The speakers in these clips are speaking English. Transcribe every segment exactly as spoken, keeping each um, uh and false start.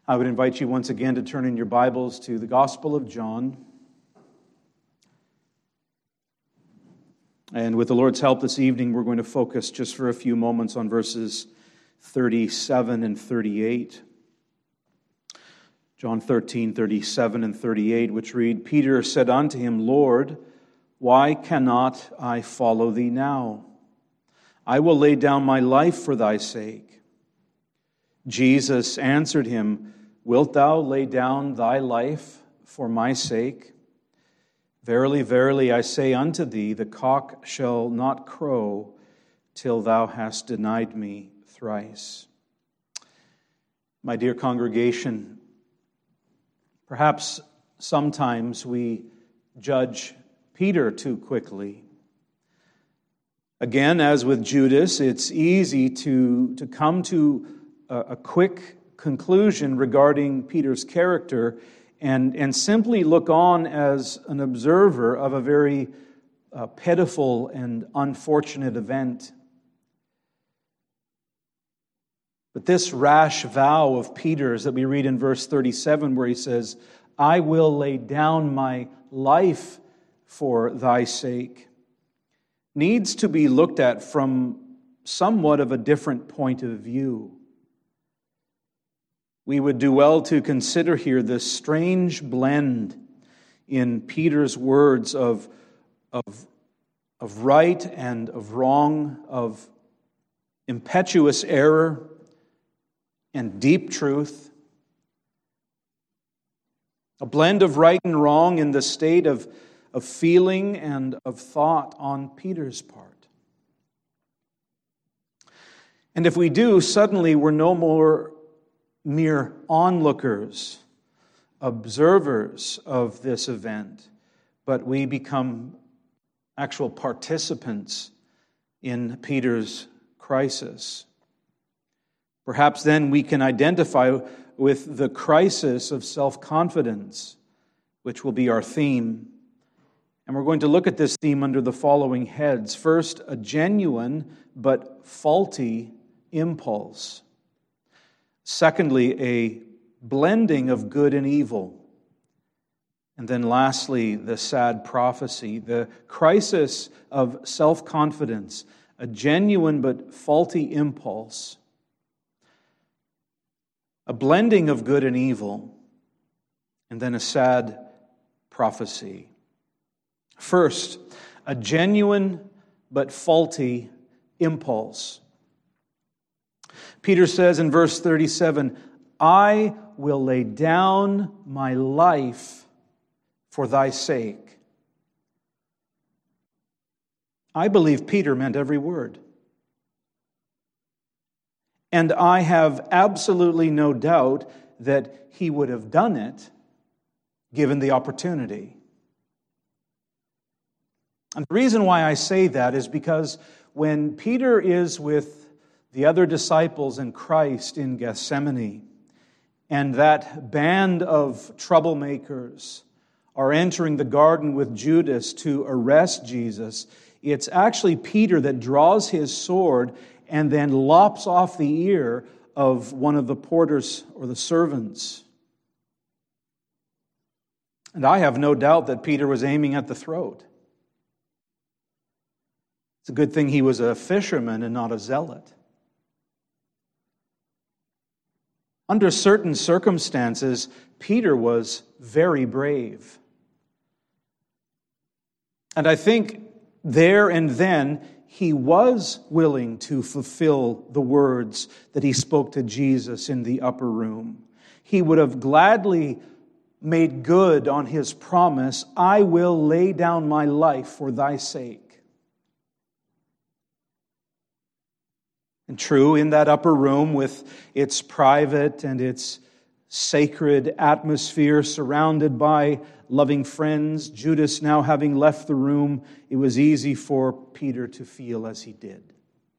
I would invite you once again to turn in your Bibles to the Gospel of John. And with the Lord's help this evening, we're going to focus just for a few moments on verses thirty-seven and thirty-eight. John thirteen, thirty-seven and thirty-eight, which read, Peter said unto him, Lord, why cannot I follow thee now? I will lay down my life for thy sake. Jesus answered him, Wilt thou lay down thy life for my sake? Verily, verily, I say unto thee, the cock shall not crow till thou hast denied me thrice. My dear congregation, perhaps sometimes we judge Peter too quickly. Again, as with Judas, it's easy to, to come to a, a quick conclusion regarding Peter's character and, and simply look on as an observer of a very uh, pitiful and unfortunate event. But this rash vow of Peter's that we read in verse thirty-seven, where he says, I will lay down my life for thy sake, needs to be looked at from somewhat of a different point of view. We would do well to consider here this strange blend in Peter's words of, of, of right and of wrong, of impetuous error and deep truth. A blend of right and wrong in the state of, of feeling and of thought on Peter's part. And if we do, suddenly we're no more mere onlookers, observers of this event, but we become actual participants in Peter's crisis. Perhaps then we can identify with the crisis of self-confidence, which will be our theme. And we're going to look at this theme under the following heads. First, a genuine but faulty impulse. Secondly, a blending of good and evil. And then lastly, the sad prophecy, the crisis of self-confidence, a genuine but faulty impulse, a blending of good and evil, and then a sad prophecy. First, a genuine but faulty impulse. Peter says in verse thirty-seven, I will lay down my life for thy sake. I believe Peter meant every word. And I have absolutely no doubt that he would have done it given the opportunity. And the reason why I say that is because when Peter is with the other disciples in Christ in Gethsemane, and that band of troublemakers are entering the garden with Judas to arrest Jesus, it's actually Peter that draws his sword and then lops off the ear of one of the porters or the servants. And I have no doubt that Peter was aiming at the throat. It's a good thing he was a fisherman and not a zealot. Under certain circumstances, Peter was very brave. And I think there and then, he was willing to fulfill the words that he spoke to Jesus in the upper room. He would have gladly made good on his promise, I will lay down my life for thy sake. And true, in that upper room with its private and its sacred atmosphere surrounded by loving friends, Judas now having left the room, it was easy for Peter to feel as he did.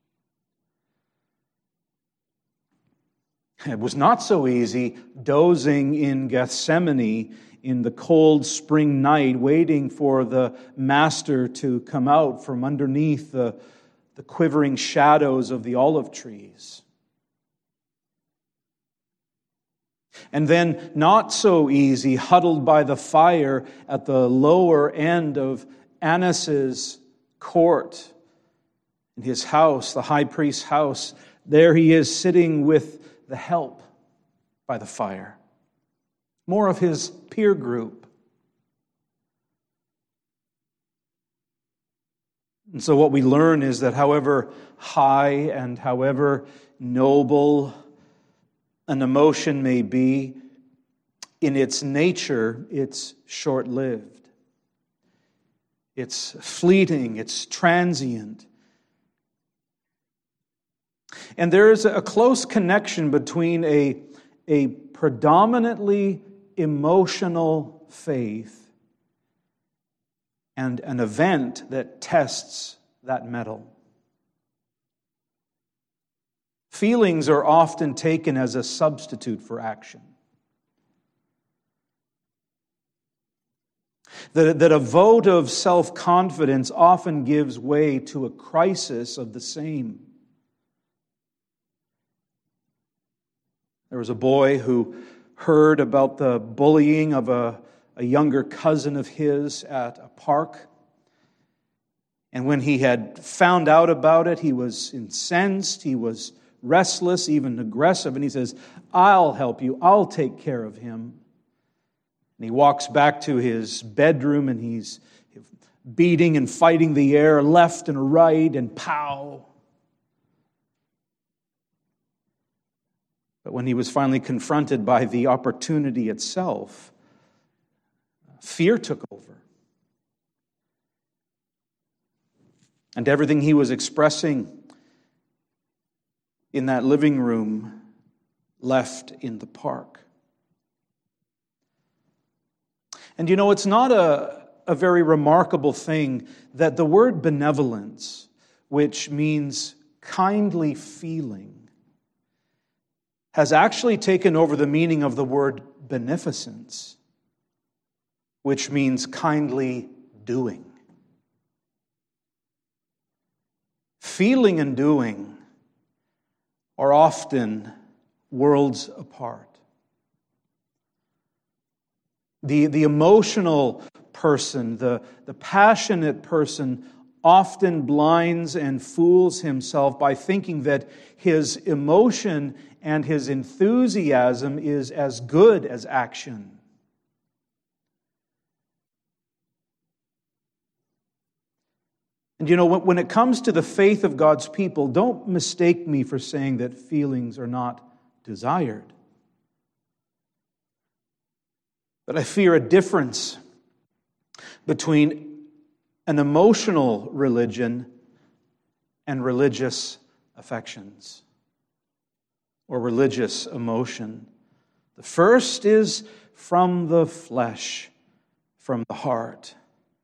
It was not so easy dozing in Gethsemane in the cold spring night, waiting for the Master to come out from underneath the the quivering shadows of the olive trees. And then, not so easy, huddled by the fire at the lower end of Annas' court, in his house, the high priest's house, there he is sitting with the help by the fire. More of his peer group. And so what we learn is that however high and however noble an emotion may be, in its nature, it's short-lived. It's fleeting, it's transient. And there is a close connection between a, a predominantly emotional faith and an event that tests that mettle. Feelings are often taken as a substitute for action. That, that a vote of self-confidence often gives way to a crisis of the same. There was a boy who heard about the bullying of a, a younger cousin of his at a park. And when he had found out about it, he was incensed, he was restless, even aggressive. And he says, "I'll help you, I'll take care of him." And he walks back to his bedroom and he's beating and fighting the air left and right, and pow. But when he was finally confronted by the opportunity itself, fear took over. And everything he was expressing in that living room left in the park. And you know, it's not a, a very remarkable thing that the word benevolence, which means kindly feeling, has actually taken over the meaning of the word beneficence, which means kindly doing. Feeling and doing are often worlds apart. The, the emotional person, the, the passionate person, often blinds and fools himself by thinking that his emotion and his enthusiasm is as good as action. And you know, when it comes to the faith of God's people, don't mistake me for saying that feelings are not desired. But I fear a difference between an emotional religion and religious affections or religious emotion. The first is from the flesh, from the heart.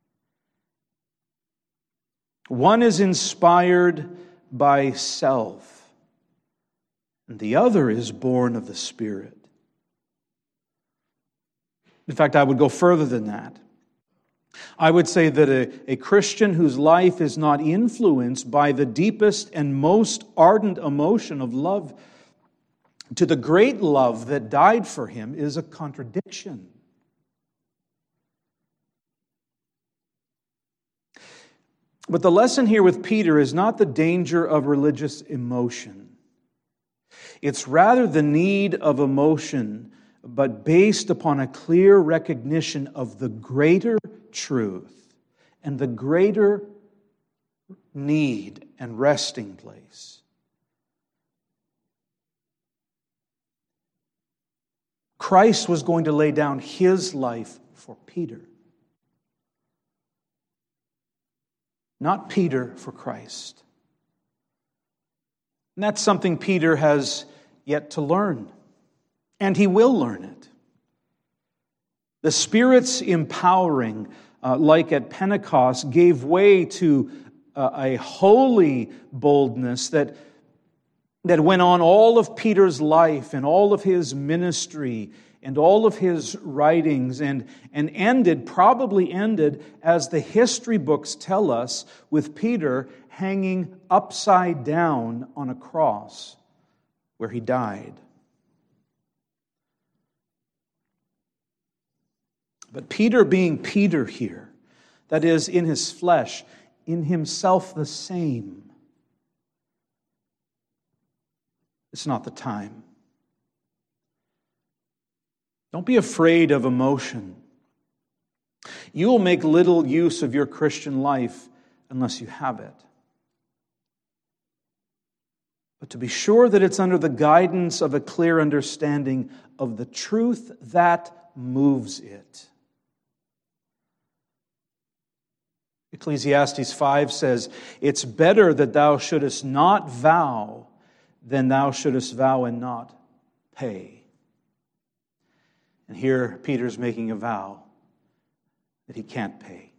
One is inspired by self, and the other is born of the Spirit. In fact, I would go further than that. I would say that a, a Christian whose life is not influenced by the deepest and most ardent emotion of love to the great love that died for him is a contradiction. But the lesson here with Peter is not the danger of religious emotion. It's rather the need of emotion, but based upon a clear recognition of the greater truth and the greater need and resting place. Christ was going to lay down his life for Peter. Not Peter for Christ. And that's something Peter has yet to learn. And he will learn it. The Spirit's empowering, uh, like at Pentecost, gave way to uh, a holy boldness that, that went on all of Peter's life and all of his ministry and all of his writings, and, and ended, probably ended, as the history books tell us, with Peter hanging upside down on a cross where he died. But Peter being Peter here, that is, in his flesh, in himself the same, it's not the time. Don't be afraid of emotion. You will make little use of your Christian life unless you have it. But to be sure that it's under the guidance of a clear understanding of the truth that moves it. Ecclesiastes five says, "It's better that thou shouldest not vow than thou shouldest vow and not pay." And here Peter's making a vow that he can't pay.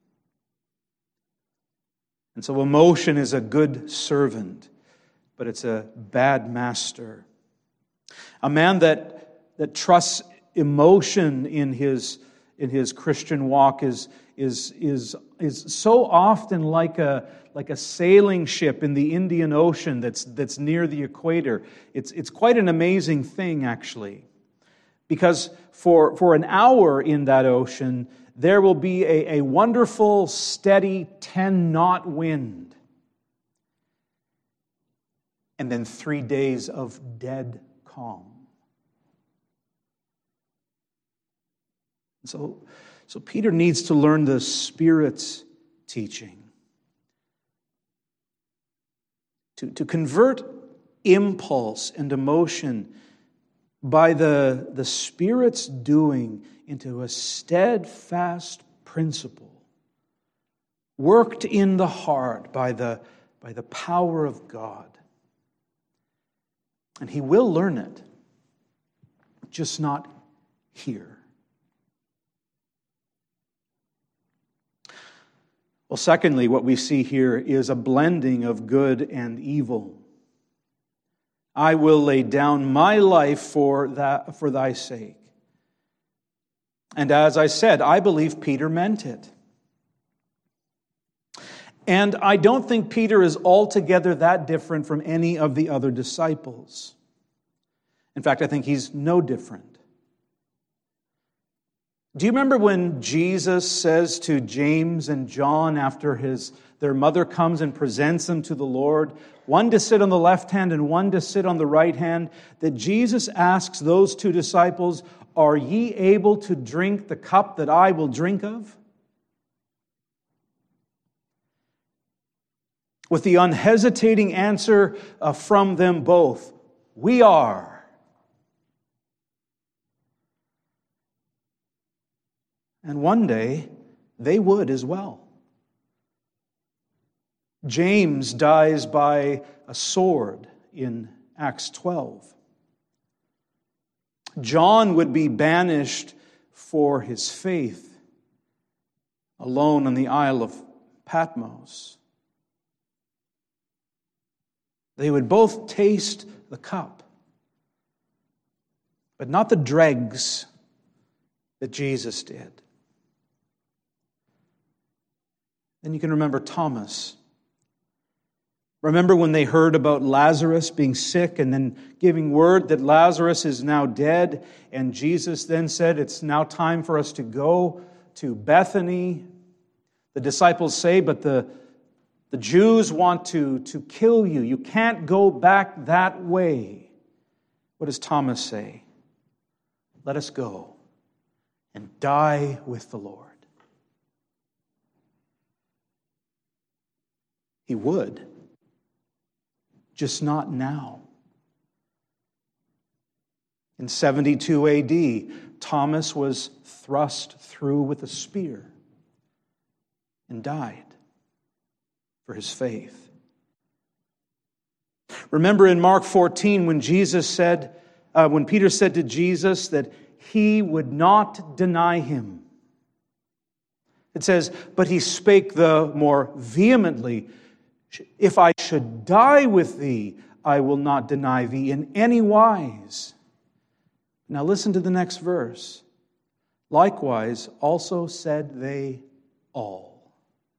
And so emotion is a good servant, but it's a bad master. A man that, that trusts emotion in his, in his Christian walk is, is, is, is so often like a, like a sailing ship in the Indian Ocean that's, that's near the equator. It's, it's quite an amazing thing, actually. Because for, for an hour in that ocean, there will be a, a wonderful, steady ten-knot wind. And then three days of dead calm. So, so Peter needs to learn the Spirit's teaching. To, to convert impulse and emotion by the, the Spirit's doing into a steadfast principle, worked in the heart by the, by the power of God. And he will learn it, just not here. Well, secondly, what we see here is a blending of good and evil. I will lay down my life for that, for thy sake. And as I said, I believe Peter meant it. And I don't think Peter is altogether that different from any of the other disciples. In fact, I think he's no different. Do you remember when Jesus says to James and John after his their mother comes and presents them to the Lord, one to sit on the left hand and one to sit on the right hand, that Jesus asks those two disciples, "Are ye able to drink the cup that I will drink of?" With the unhesitating answer uh, from them both, "We are." And one day, they would as well. James dies by a sword in Acts twelve. John would be banished for his faith, alone on the Isle of Patmos. They would both taste the cup, but not the dregs that Jesus did. Then you can remember Thomas. Remember when they heard about Lazarus being sick and then giving word that Lazarus is now dead, and Jesus then said, "It's now time for us to go to Bethany." The disciples say, "But the, the Jews want to, to kill you. You can't go back that way." What does Thomas say? "Let us go and die with the Lord." He would, just not now. In seventy-two A D, Thomas was thrust through with a spear and died for his faith. Remember in Mark fourteen when Jesus said, uh, when Peter said to Jesus that he would not deny him. It says, "But he spake the more vehemently, if I should die with thee, I will not deny thee in any wise." Now listen to the next verse. "Likewise also said they all."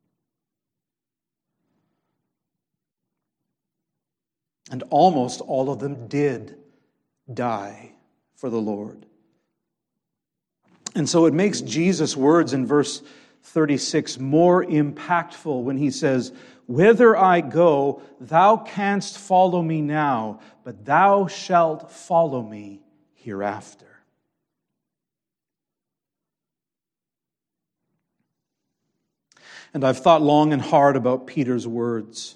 And almost all of them did die for the Lord. And so it makes Jesus' words in verse thirty-six more impactful when he says, "Whither I go, thou canst follow me now, but thou shalt follow me hereafter." And I've thought long and hard about Peter's words.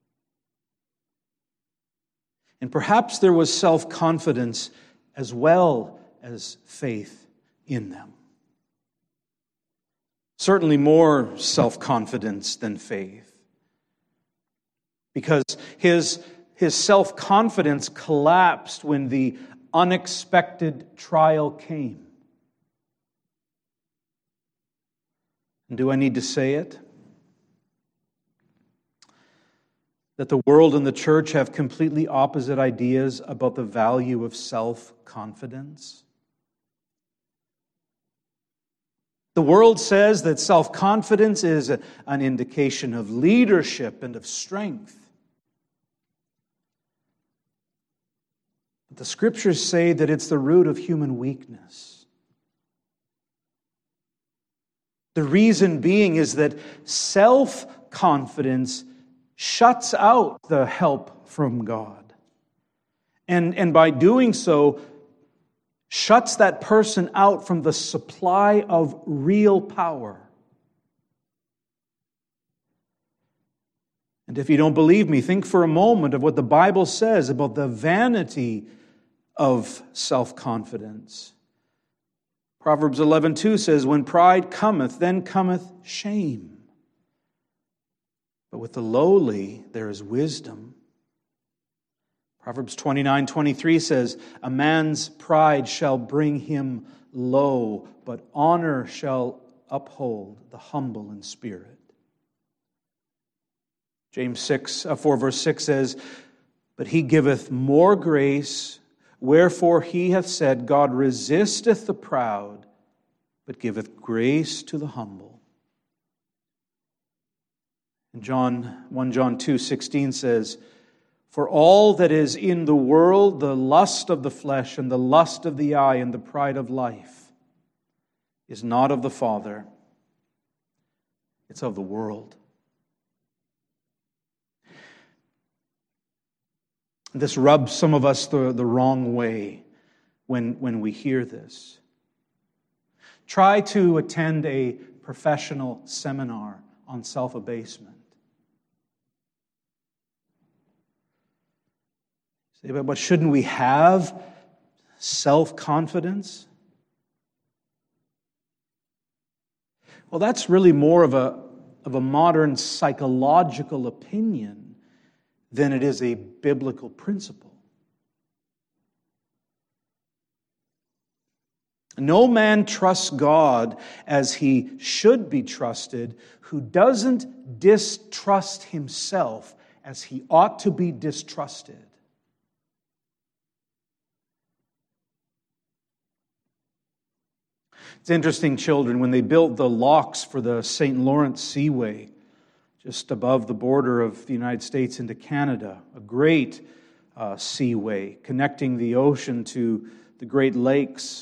And perhaps there was self-confidence as well as faith in them. Certainly more self-confidence than faith. Because his, his self-confidence collapsed when the unexpected trial came. And do I need to say it? That the world and the church have completely opposite ideas about the value of self-confidence. The world says that self-confidence is a, an indication of leadership and of strength. But the Scriptures say that it's the root of human weakness. The reason being is that self-confidence shuts out the help from God. And, and by doing so, shuts that person out from the supply of real power. And if you don't believe me, think for a moment of what the Bible says about the vanity of self-confidence. Proverbs eleven two says, "When pride cometh, then cometh shame. But with the lowly there is wisdom." Proverbs twenty-nine twenty-three says, "A man's pride shall bring him low, but honor shall uphold the humble in spirit." James six, uh, four verse six says, "But he giveth more grace, wherefore he hath said, God resisteth the proud, but giveth grace to the humble." And John, First John two sixteen says, "For all that is in the world, the lust of the flesh and the lust of the eye and the pride of life, is not of the Father, it's of the world." This rubs some of us the, the wrong way when, when we hear this. Try to attend a professional seminar on self-abasement. Say, but, but shouldn't we have self-confidence? Well, that's really more of a, of a modern psychological opinion than it is a biblical principle. No man trusts God as he should be trusted, who doesn't distrust himself as he ought to be distrusted. It's interesting, children, when they built the locks for the Saint Lawrence Seaway, just above the border of the United States into Canada, a great uh, seaway connecting the ocean to the Great Lakes.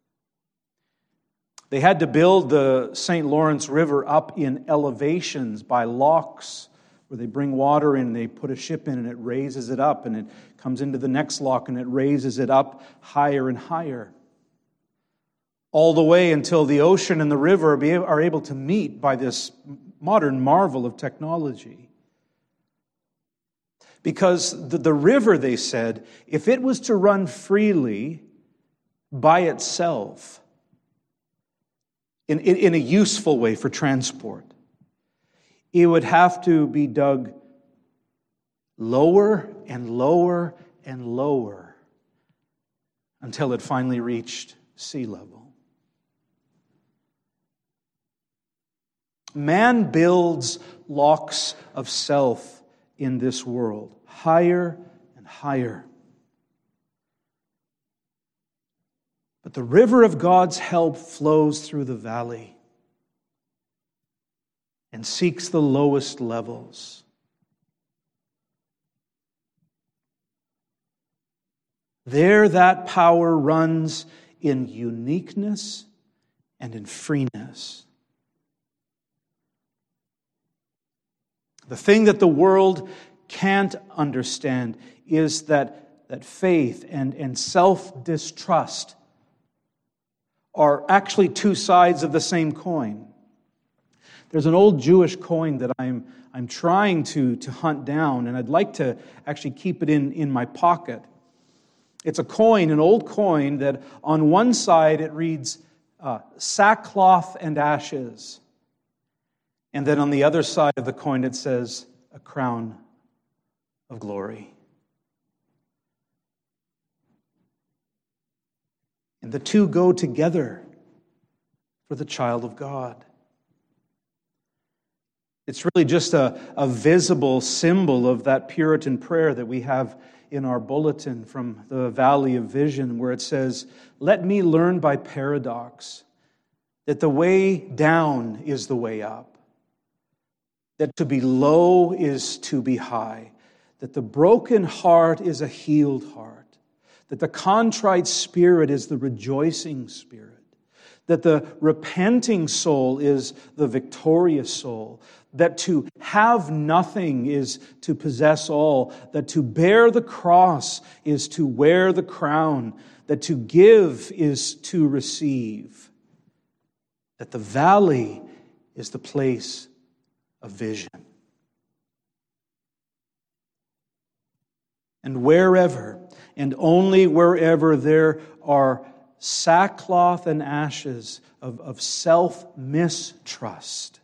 They had to build the Saint Lawrence River up in elevations by locks, where they bring water in, they put a ship in, and it raises it up, and it comes into the next lock, and it raises it up higher and higher, all the way until the ocean and the river are able to meet by this modern marvel of technology. Because the, the river, they said, if it was to run freely by itself, in, in, in a useful way for transport, it would have to be dug lower and lower and lower until it finally reached sea level. Man builds locks of self in this world, higher and higher. But the river of God's help flows through the valley and seeks the lowest levels. There, that power runs in uniqueness and in freeness. The thing that the world can't understand is that, that faith and, and self-distrust are actually two sides of the same coin. There's an old Jewish coin that I'm, I'm trying to, to hunt down, and I'd like to actually keep it in, in my pocket. It's a coin, an old coin, that on one side it reads uh, sackcloth and ashes. And then on the other side of the coin it says a crown of glory. And the two go together for the child of God. It's really just a, a visible symbol of that Puritan prayer that we have in our bulletin from the Valley of Vision, where it says, "Let me learn by paradox that the way down is the way up, that to be low is to be high, that the broken heart is a healed heart, that the contrite spirit is the rejoicing spirit, that the repenting soul is the victorious soul, that to have nothing is to possess all, that to bear the cross is to wear the crown, that to give is to receive, that the valley is the place of vision. And wherever, and only wherever there are sackcloth and ashes of, of self-mistrust,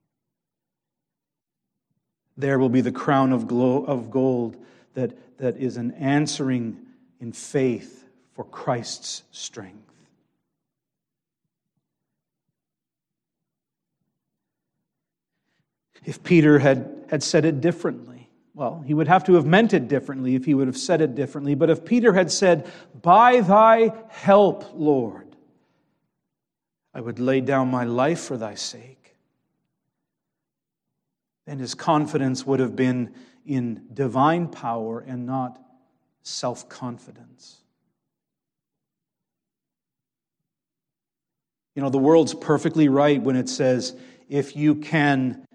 there will be the crown of, glow, of gold that, that is an answering in faith for Christ's strength. If Peter had, had said it differently, well, he would have to have meant it differently if he would have said it differently. But if Peter had said, "By thy help, Lord, I would lay down my life for thy sake," then his confidence would have been in divine power and not self-confidence. You know, the world's perfectly right when it says, if you can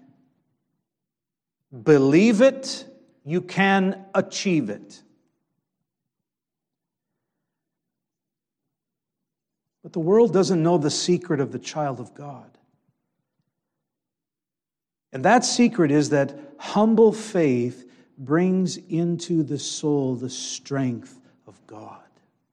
believe it, you can achieve it. But the world doesn't know the secret of the child of God. And that secret is that humble faith brings into the soul the strength of God.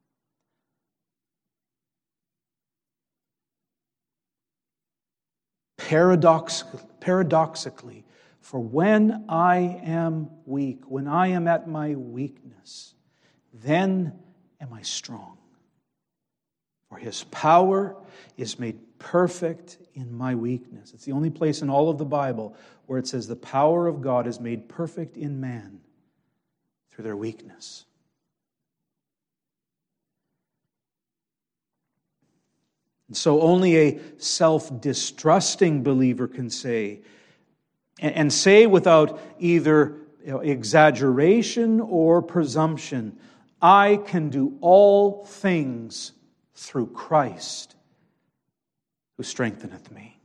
Paradox, paradoxically, for when I am weak, when I am at my weakness, then am I strong. For His power is made perfect in my weakness. It's the only place in all of the Bible where it says the power of God is made perfect in man through their weakness. And so only a self-distrusting believer can say, and say without either you know, exaggeration or presumption, I can do all things through Christ who strengtheneth me.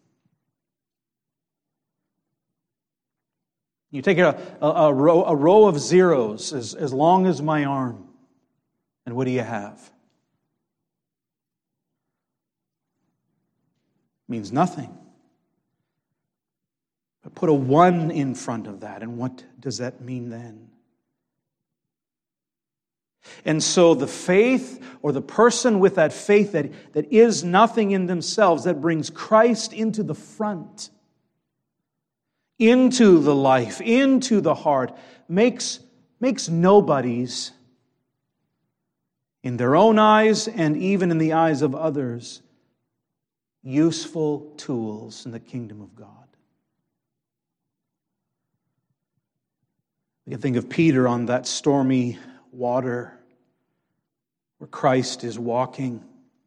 You take a, a, a, row, a row of zeros as, as long as my arm, and what do you have? It means nothing. But put a one in front of that, and what does that mean then? And so the faith, or the person with that faith that, that is nothing in themselves, that brings Christ into the front, into the life, into the heart, makes, makes nobodies, in their own eyes and even in the eyes of others, useful tools in the kingdom of God. We can think of Peter on that stormy water where Christ is walking.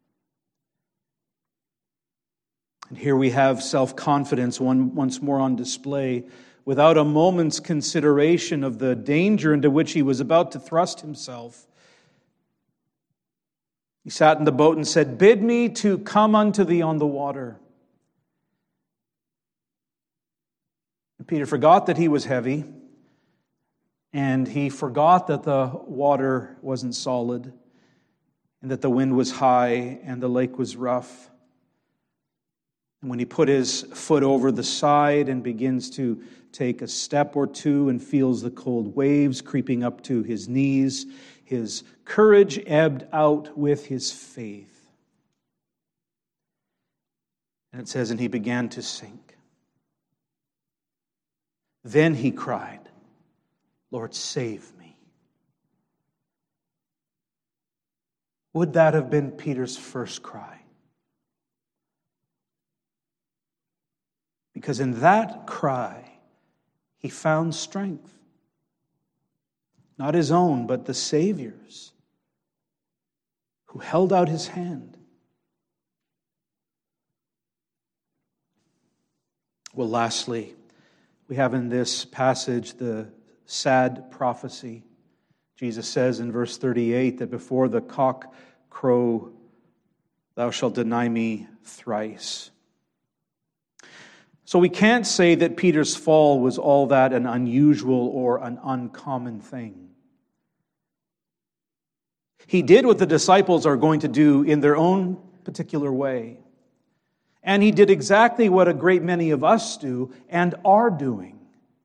And here we have self-confidence one, once more on display, without a moment's consideration of the danger into which he was about to thrust himself. He sat in the boat and said, "Bid me to come unto thee on the water." And Peter forgot that he was heavy, and he forgot that the water wasn't solid, and that the wind was high, and the lake was rough. And when he put his foot over the side and begins to take a step or two and feels the cold waves creeping up to his knees, his courage ebbed out with his faith. And it says, and he began to sink. Then he cried, "Lord, save me." Would that have been Peter's first cry? Because in that cry, he found strength. Not his own, but the Savior's, who held out his hand. Well, lastly, we have in this passage the sad prophecy. Jesus says in verse thirty-eight that before the cock crow, thou shalt deny me thrice. So we can't say that Peter's fall was all that an unusual or an uncommon thing. He did what the disciples are going to do in their own particular way. And he did exactly what a great many of us do and are doing.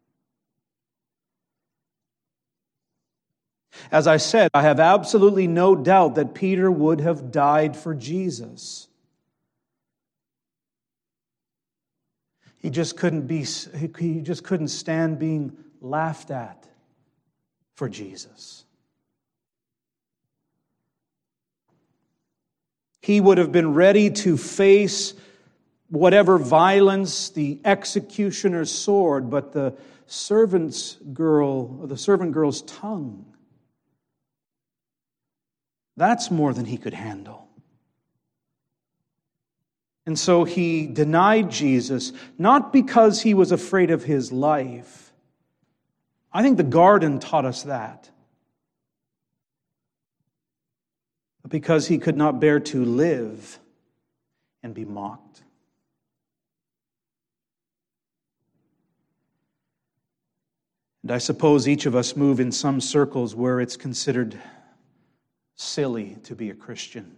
As I said, I have absolutely no doubt that Peter would have died for Jesus. He just couldn't be, he just couldn't stand being laughed at for Jesus. He would have been ready to face whatever violence, the executioner's sword, but the servant's girl, or the servant girl's tongue, that's more than he could handle. And so he denied Jesus, not because he was afraid of his life. I think the garden taught us that. But because he could not bear to live and be mocked. And I suppose each of us move in some circles where it's considered silly to be a Christian.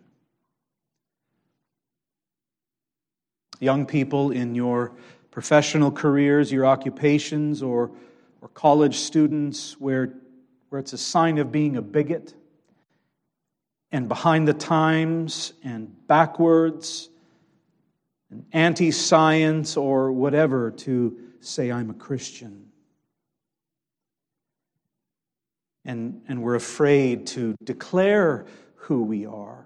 Young people in your professional careers, your occupations, or, or college students where, where it's a sign of being a bigot and behind the times and backwards and anti-science or whatever to say, "I'm a Christian." And, and we're afraid to declare who we are.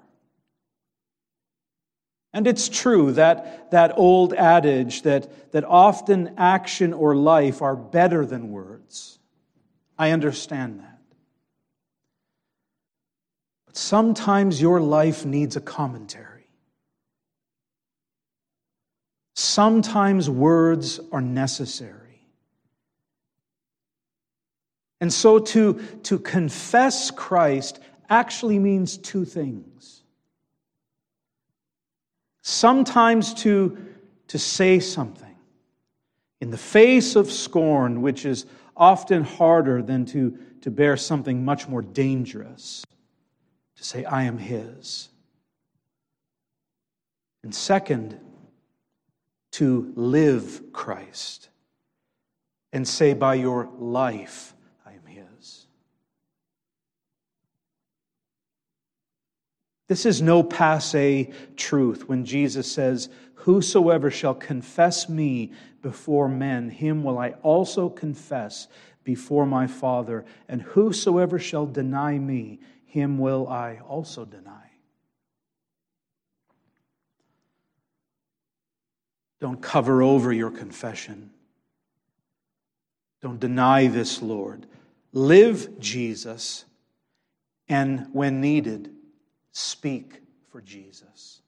And it's true that that old adage that, that often action or life are better than words. I understand that. But sometimes your life needs a commentary. Sometimes words are necessary. And so to, to confess Christ actually means two things. Sometimes to, to say something in the face of scorn, which is often harder than to, to bear something much more dangerous, to say, "I am His." And second, to live Christ and say, "By your life, I am His." This is no passé truth when Jesus says, "Whosoever shall confess me before men, him will I also confess before my Father. And whosoever shall deny me, him will I also deny." Don't cover over your confession. Don't deny this Lord. Live Jesus, and when needed, speak for Jesus.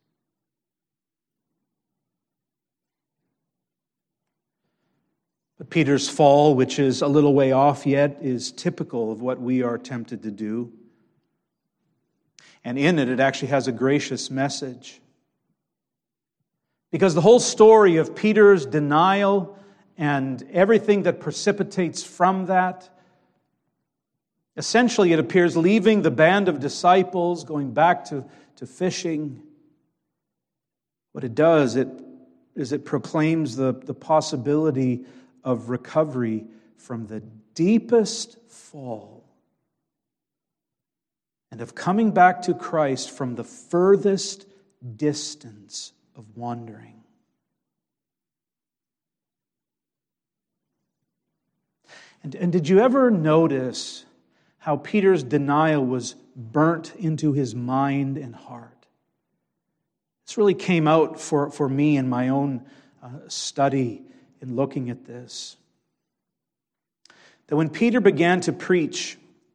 But Peter's fall, which is a little way off yet, is typical of what we are tempted to do. And in it, it actually has a gracious message. Because the whole story of Peter's denial and everything that precipitates from that, essentially it appears leaving the band of disciples, going back to, to fishing. What it does it, is it proclaims the, the possibility of recovery from the deepest fall and of coming back to Christ from the furthest distance of wandering. And, and did you ever notice how Peter's denial was burnt into his mind and heart? This really came out for, for me in my own uh, study in looking at this. That when Peter began to preach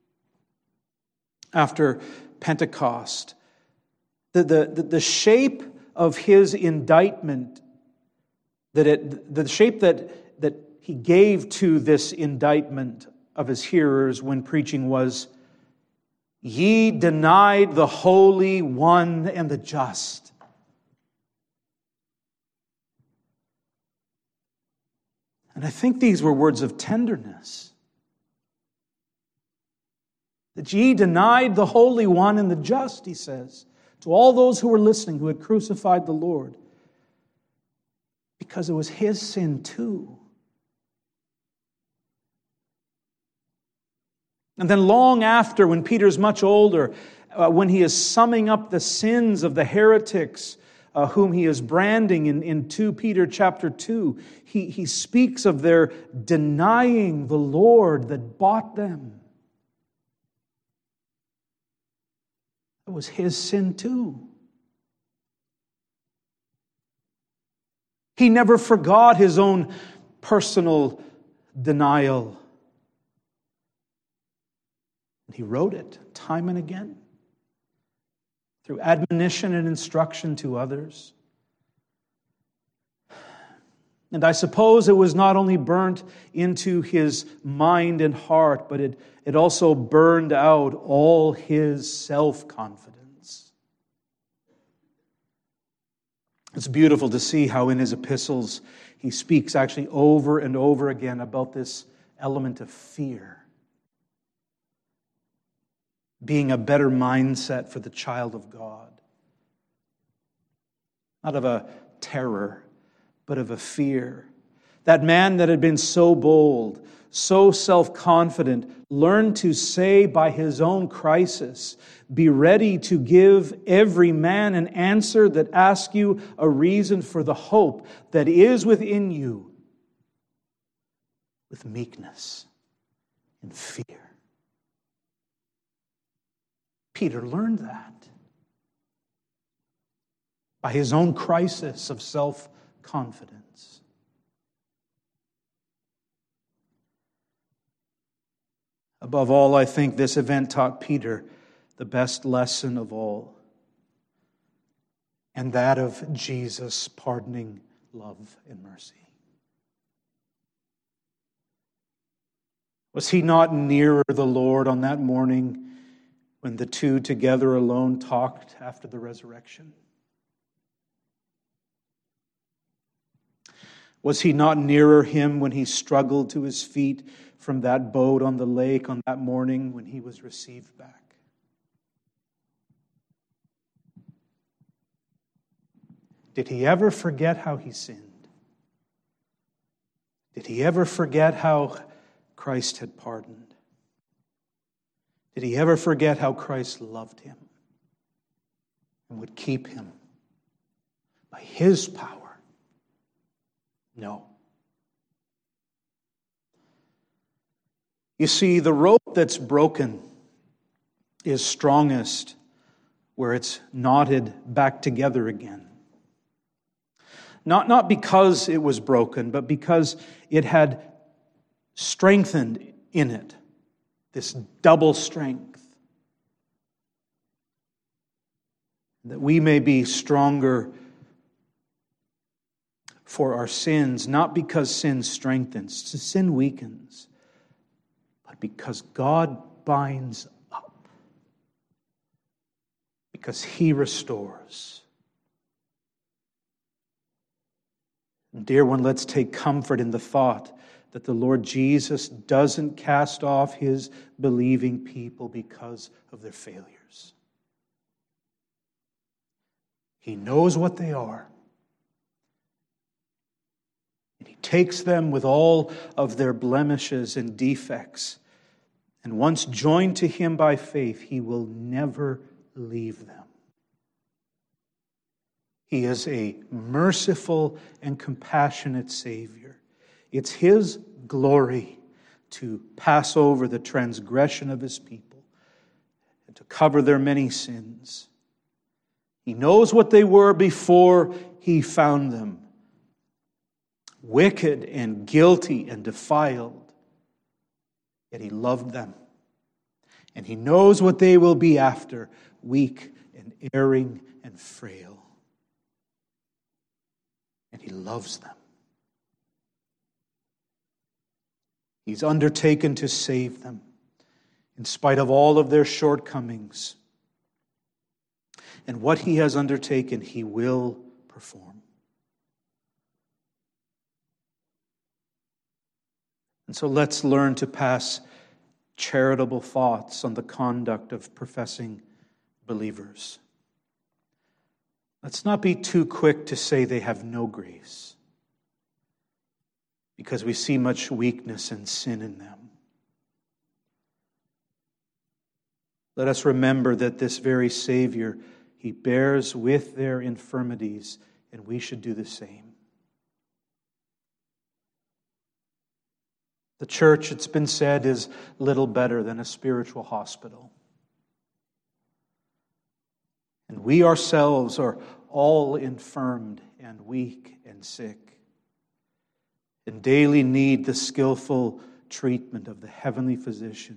after Pentecost, the, the, the shape of his indictment, that it, the shape that, that he gave to this indictment of his hearers when preaching was, "Ye denied the Holy One and the Just." And I think these were words of tenderness. That ye denied the Holy One and the Just, he says, to all those who were listening, who had crucified the Lord. Because it was his sin too. And then long after, when Peter's much older, uh, when he is summing up the sins of the heretics uh, whom he is branding in, in Second Peter chapter two, he, he speaks of their denying the Lord that bought them. It was his sin too. He never forgot his own personal denial. And he wrote it time and again through admonition and instruction to others. And I suppose it was not only burnt into his mind and heart, but it, it also burned out all his self-confidence. It's beautiful to see how in his epistles he speaks actually over and over again about this element of fear being a better mindset for the child of God. Not of a terror, but of a fear. That man that had been so bold, so self-confident, learned to say by his own crisis, "Be ready to give every man an answer that asks you a reason for the hope that is within you, with meekness and fear." Peter learned that by his own crisis of self-confidence. Above all, I think this event taught Peter the best lesson of all, and that of Jesus' pardoning love and mercy. Was he not nearer the Lord on that morning when the two together alone talked after the resurrection? Was he not nearer him when he struggled to his feet from that boat on the lake on that morning when he was received back? Did he ever forget how he sinned? Did he ever forget how Christ had pardoned? Did he ever forget how Christ loved him and would keep him by his power? No. You see, the rope that's broken is strongest where it's knotted back together again. Not, not because it was broken, but because it had strengthened in it. This double strength. That we may be stronger for our sins, not because sin strengthens, sin weakens, but because God binds up. because He restores. And dear one, let's take comfort in the thought that the Lord Jesus doesn't cast off His believing people because of their failures. He knows what they are. And He takes them with all of their blemishes and defects. And once joined to Him by faith, He will never leave them. He is a merciful and compassionate Savior. It's His glory to pass over the transgression of His people and to cover their many sins. He knows what they were before He found them. Wicked and guilty and defiled. Yet He loved them. And He knows what they will be after, weak and erring and frail. And He loves them. He's undertaken to save them in spite of all of their shortcomings. And what He has undertaken, He will perform. And so let's learn to pass charitable thoughts on the conduct of professing believers. Let's not be too quick to say they have no grace, because we see much weakness and sin in them. Let us remember that this very Savior, He bears with their infirmities, and we should do the same. The church, it's been said, is little better than a spiritual hospital. And we ourselves are all infirmed and weak and sick, and daily need the skillful treatment of the heavenly physician.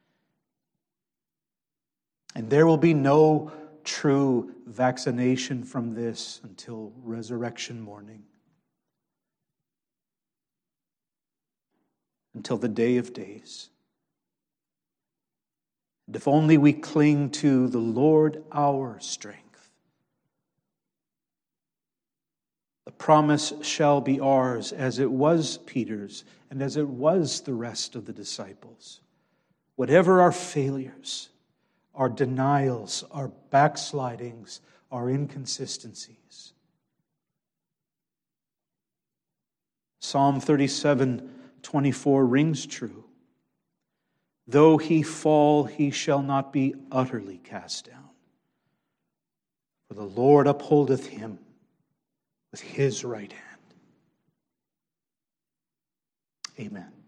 And there will be no true vaccination from this until resurrection morning, until the day of days. And if only we cling to the Lord our strength, the promise shall be ours, as it was Peter's and as it was the rest of the disciples. Whatever our failures, our denials, our backslidings, our inconsistencies. Psalm thirty-seven twenty-four rings true. Though he fall, he shall not be utterly cast down. For the Lord upholdeth him with His right hand. Amen.